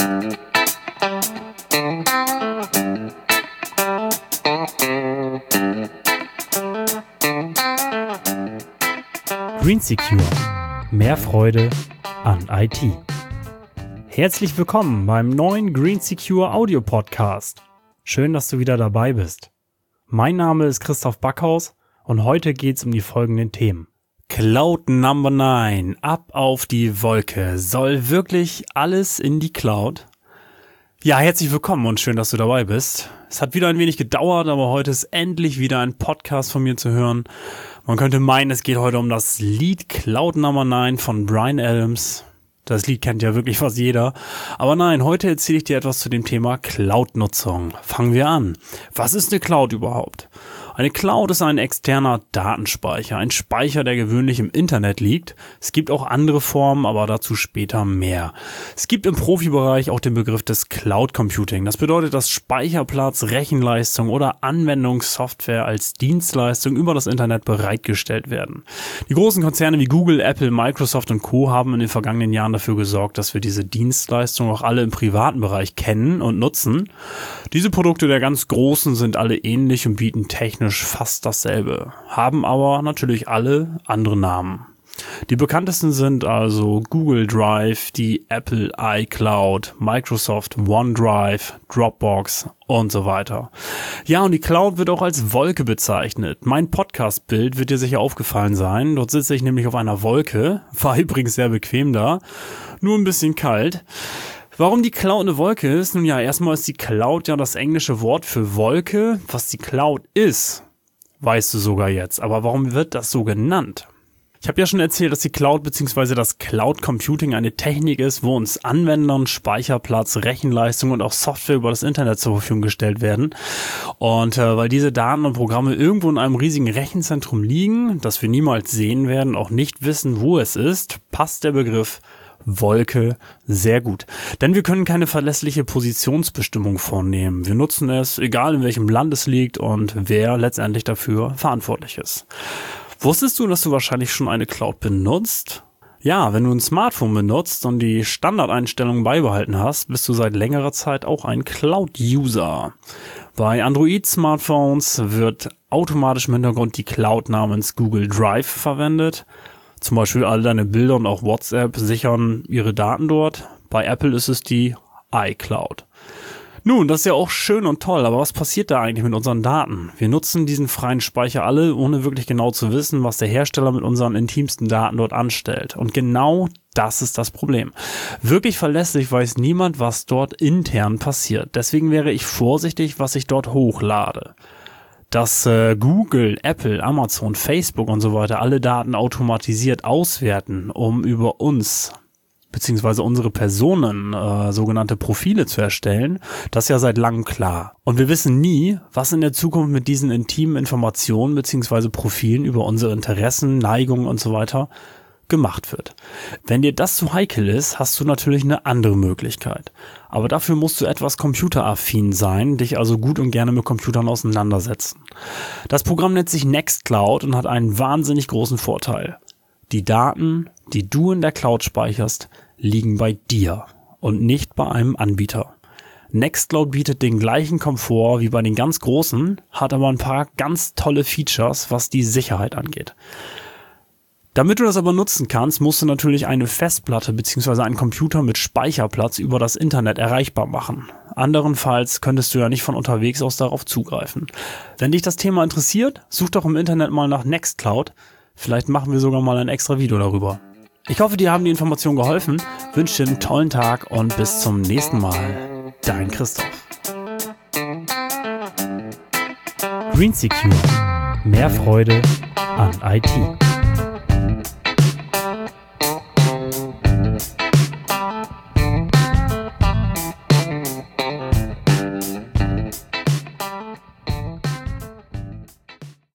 GreenSecure. Mehr Freude an IT. Herzlich willkommen beim neuen GreenSecure Audio Podcast. Schön, dass du wieder dabei bist. Mein Name ist Christoph Backhaus und heute geht's um die folgenden Themen. Cloud Number 9, ab auf die Wolke. Soll wirklich alles in die Cloud? Ja, herzlich willkommen und schön, dass du dabei bist. Es hat wieder ein wenig gedauert, aber heute ist endlich wieder ein Podcast von mir zu hören. Man könnte meinen, es geht heute um das Lied Cloud Number 9 von Bryan Adams. Das Lied kennt ja wirklich fast jeder. Aber nein, heute erzähle ich dir etwas zu dem Thema Cloud-Nutzung. Fangen wir an. Was ist eine Cloud überhaupt? Eine Cloud ist ein externer Datenspeicher, ein Speicher, der gewöhnlich im Internet liegt. Es gibt auch andere Formen, aber dazu später mehr. Es gibt im Profibereich auch den Begriff des Cloud Computing. Das bedeutet, dass Speicherplatz, Rechenleistung oder Anwendungssoftware als Dienstleistung über das Internet bereitgestellt werden. Die großen Konzerne wie Google, Apple, Microsoft und Co. haben in den vergangenen Jahren dafür gesorgt, dass wir diese Dienstleistung auch alle im privaten Bereich kennen und nutzen. Diese Produkte der ganz Großen sind alle ähnlich und bieten technisch fast dasselbe, haben aber natürlich alle andere Namen. Die bekanntesten sind also Google Drive, die Apple iCloud, Microsoft OneDrive, Dropbox und so weiter. Ja, und die Cloud wird auch als Wolke bezeichnet. Mein Podcast-Bild wird dir sicher aufgefallen sein. Dort sitze ich nämlich auf einer Wolke. War übrigens sehr bequem da. Nur ein bisschen kalt. Warum die Cloud eine Wolke ist? Nun ja, erstmal ist die Cloud ja das englische Wort für Wolke. Was die Cloud ist, weißt du sogar jetzt. Aber warum wird das so genannt? Ich habe ja schon erzählt, dass die Cloud bzw. das Cloud Computing eine Technik ist, wo uns Anwendern Speicherplatz, Rechenleistung und auch Software über das Internet zur Verfügung gestellt werden. Und weil diese Daten und Programme irgendwo in einem riesigen Rechenzentrum liegen, das wir niemals sehen werden, auch nicht wissen, wo es ist, passt der Begriff Wolke sehr gut. Denn wir können keine verlässliche Positionsbestimmung vornehmen. Wir nutzen es, egal in welchem Land es liegt und wer letztendlich dafür verantwortlich ist. Wusstest du, dass du wahrscheinlich schon eine Cloud benutzt? Ja, wenn du ein Smartphone benutzt und die Standardeinstellungen beibehalten hast, bist du seit längerer Zeit auch ein Cloud-User. Bei Android-Smartphones wird automatisch im Hintergrund die Cloud namens Google Drive verwendet. Zum Beispiel all deine Bilder und auch WhatsApp sichern ihre Daten dort. Bei Apple ist es die iCloud. Nun, das ist ja auch schön und toll, aber was passiert da eigentlich mit unseren Daten? Wir nutzen diesen freien Speicher alle, ohne wirklich genau zu wissen, was der Hersteller mit unseren intimsten Daten dort anstellt. Und genau das ist das Problem. Wirklich verlässlich weiß niemand, was dort intern passiert. Deswegen wäre ich vorsichtig, was ich dort hochlade. Dass Google, Apple, Amazon, Facebook und so weiter alle Daten automatisiert auswerten, um über uns beziehungsweise unsere Personen sogenannte Profile zu erstellen, das ist ja seit langem klar. Und wir wissen nie, was in der Zukunft mit diesen intimen Informationen beziehungsweise Profilen über unsere Interessen, Neigungen und so weiter gemacht wird. Wenn dir das zu heikel ist, hast du natürlich eine andere Möglichkeit. Aber dafür musst du etwas computeraffin sein, dich also gut und gerne mit Computern auseinandersetzen. Das Programm nennt sich Nextcloud und hat einen wahnsinnig großen Vorteil. Die Daten, die du in der Cloud speicherst, liegen bei dir und nicht bei einem Anbieter. Nextcloud bietet den gleichen Komfort wie bei den ganz Großen, hat aber ein paar ganz tolle Features, was die Sicherheit angeht. Damit du das aber nutzen kannst, musst du natürlich eine Festplatte bzw. einen Computer mit Speicherplatz über das Internet erreichbar machen. Anderenfalls könntest du ja nicht von unterwegs aus darauf zugreifen. Wenn dich das Thema interessiert, such doch im Internet mal nach Nextcloud. Vielleicht machen wir sogar mal ein extra Video darüber. Ich hoffe, dir haben die Informationen geholfen. Wünsche dir einen tollen Tag und bis zum nächsten Mal. Dein Christoph. GreenSecure. Mehr Freude an IT.